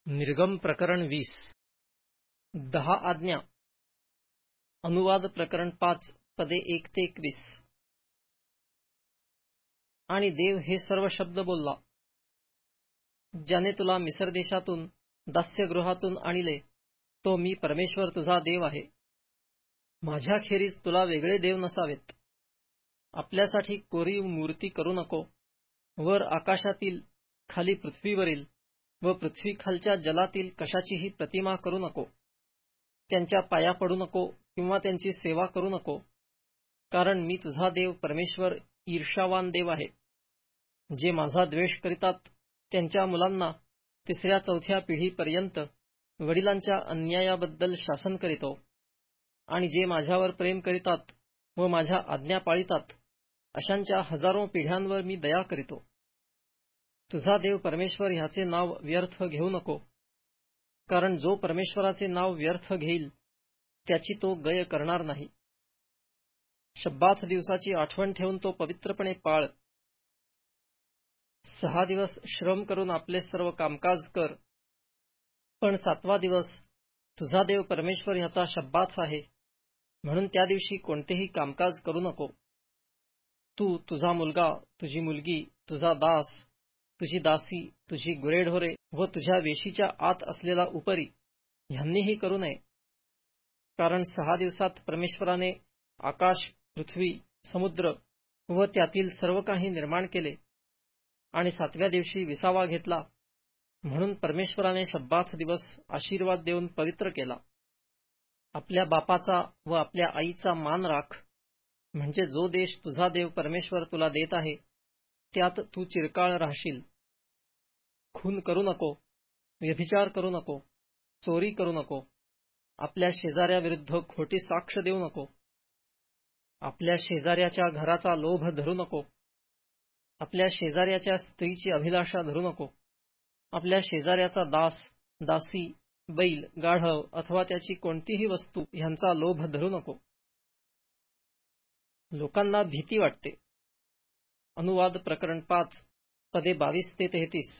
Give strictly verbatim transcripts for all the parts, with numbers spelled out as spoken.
निर्गम प्रकरण वीस. दहा आज्ञा. अनुवाद प्रकरण पाच पदे एक ते एकवीस. आणि देव हे सर्व शब्द बोलला. ज्याने तुला मिस्र देशातून दास्यगृहातून आणले, तो मी परमेश्वर तुझा देव आहे. माझ्याखेरीज तुला वेगळे देव नसावेत. आपल्यासाठी कोरीव मूर्ती करू नको. वर आकाशातील, खाली पृथ्वीवरील व पृथ्वीखालच्या जलातील कशाचीही प्रतिमा करू नको. त्यांच्या पाया पडू नको किंवा त्यांची सेवा करू नको. कारण मी तुझा देव परमेश्वर ईर्ष्यावान देव आहे, जे माझा द्वेष करीतात त्यांच्या मुलांना तिसऱ्या चौथ्या पिढीपर्यंत वडिलांच्या अन्यायाबद्दल शासन करीतो, आणि जे माझ्यावर प्रेम करीतात व माझ्या आज्ञा पाळितात अशांच्या हजारो पिढ्यांवर मी दया करीतो. तुझा देव परमेश्वर ह्याचे नाव व्यर्थ घेऊ नको, कारण जो परमेश्वराचे नाव व्यर्थ घेईल त्याची तो गय करणार नाही. शब्बाथ दिवसाची आठवण ठेवून तो पवित्रपणे पाळ. सहा दिवस श्रम करून आपले सर्व कामकाज कर, पण सातवा दिवस तुझा देव परमेश्वर ह्याचा शब्बाथ आहे, म्हणून त्या दिवशी कोणतेही कामकाज करू नको. तू, तुझा मुलगा, तुझी मुलगी, तुझा दास, तुझी दासी, तुझी गुरेढोरे व तुझ्या वेशीच्या आत असलेला उपरी ह्यांनीही करू नये. कारण सहा दिवसात परमेश्वराने आकाश, पृथ्वी, समुद्र व त्यातील सर्व काही निर्माण केले, आणि सातव्या दिवशी विसावा घेतला. म्हणून परमेश्वराने शब्बाथ दिवस आशीर्वाद देऊन पवित्र केला. आपल्या बापाचा व आपल्या आईचा मान राख, म्हणजे जो देश तुझा देव परमेश्वर तुला देत आहे त्यात तू चिरकाळ राहशील. खून करू नको, व्यभिचार करू नको, चोरी करू नको, आपल्या शेजाऱ्याविरुद्ध खोटी साक्ष देऊ नको, आपल्या शेजाऱ्याच्या घराचा लोभ धरू नको, आपल्या शेजाऱ्याच्या स्त्रीची अभिलाषा धरू नको, आपल्या शेजाऱ्याचा दास, दासी, बैल, गाढव अथवा त्याची कोणतीही वस्तू ह्यांचा लोभ धरू नको. लोकांना भीती वाटते. अनुवाद प्रकरण पाच पदे बावीस ते तेहतीस.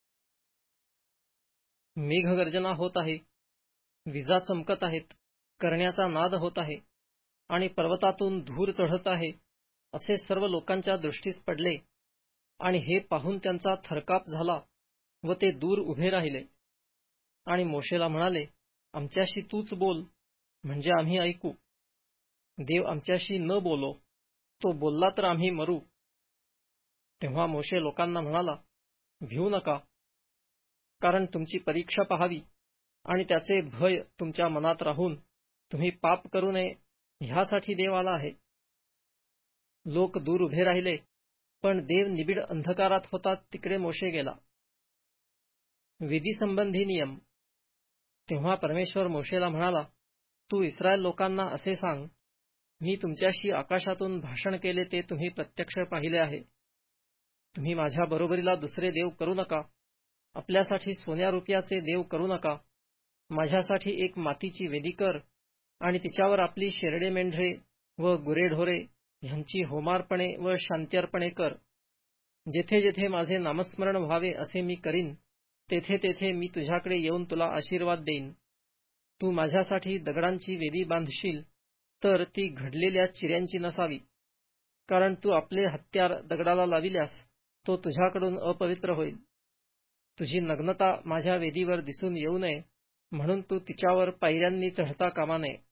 मेघगर्जना होत आहे, विजा चमकत आहेत, करण्याचा नाद होत आहे, आणि पर्वतातून धूर चढत आहे, असे सर्व लोकांच्या दृष्टीस पडले. आणि हे पाहून त्यांचा थरकाप झाला व ते दूर उभे राहिले. आणि मोशेला म्हणाले, आमच्याशी तूच बोल, म्हणजे आम्ही ऐकू. देव आमच्याशी न बोलो, तो बोलला तर आम्ही मरू. तेव्हा मोशे लोकांना म्हणाला, भिवू नका, कारण तुमची परीक्षा पाहावी आणि त्याचे भय तुमच्या मनात राहून तुम्ही पाप करू नये ह्यासाठी देव आला आहे. लोक दूर उभे राहिले, पण देव निबिड अंधकारात होता तिकडे मोशे गेला. विधीसंबंधी नियम. तेव्हा परमेश्वर मोशेला म्हणाला, तू इस्रायल लोकांना असे सांग, मी तुमच्याशी आकाशातून भाषण केले ते तुम्ही प्रत्यक्ष पाहिले आहे. तुम्ही माझ्या बरोबरीला दुसरे देव करू नका. आपल्यासाठी सोन्या रुपयाचे देव करू नका. माझ्यासाठी एक मातीची वेदी कर, आणि तिच्यावर आपली शेरडे मेंढरे व गुरेढोरे ह्यांची होमार्पणे व शांत्यर्पणे कर. जेथे जेथे माझे नामस्मरण व्हावे असे मी करीन, तेथे तेथे मी तुझ्याकडे येऊन तुला आशीर्वाद देईन. तू माझ्यासाठी दगडांची वेदी बांधशील, तर ती घडलेल्या चिऱ्यांची नसावी, कारण तू आपले हत्यार दगडाला लाविल्यास तो तुझ्याकडून अपवित्र होईल. तुझी नग्नता माझ्या वेदीवर दिसून येऊ नये, म्हणून तू तिच्यावर पायऱ्यांनी चढता कामा नये.